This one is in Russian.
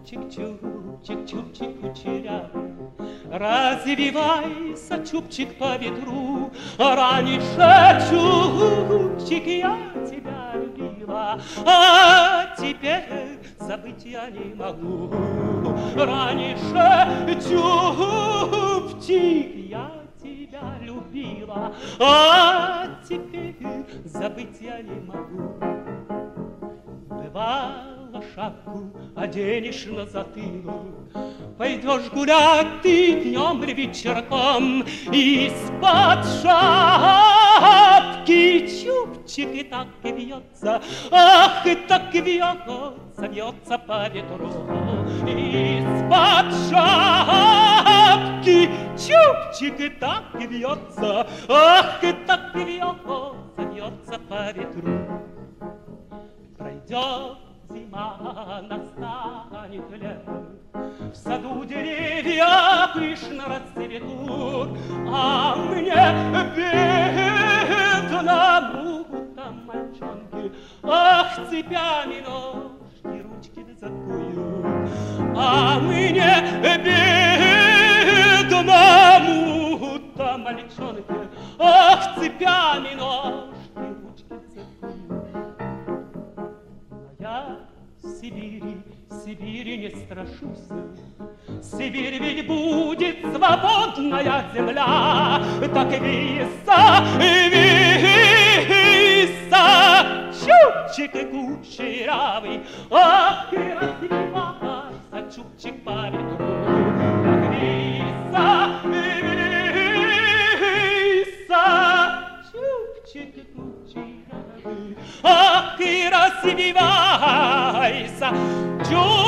Чубчик, чубчик кучерявый, развивайся, чубчик, по ветру. Раньше, чубчик, я тебя любила, а теперь забыть я не могу. Раньше, чубчик, я тебя любила, а теперь забыть я не могу. Бывало, шапку оденешь на затылок, пойдешь гулять ты днем или вечерком, из-под шапки чубчик и так и вьется, ах, и так и вьется, вьется по ветру. Из-под шапки чубчик и так и вьется, ах, и так и вьется, вьется по ветру. Пройдет зима, настанет лето, в саду деревья пышно расцветут, а мне, бедному там мальчонке, ах, цепями ножки, ручки закуют, а мне, бедному там мальчонке, ах, цепями ножки, ручки закуют. Я Сибири не страшусь, Сибирь ведь будет свободная земля, так виса, виса, чубчик и кучерявый, ах, и развивайся, чубчик, по ветру. Так виса, виса, чубчик и кучерявый, ах, и развивайся, чубчик.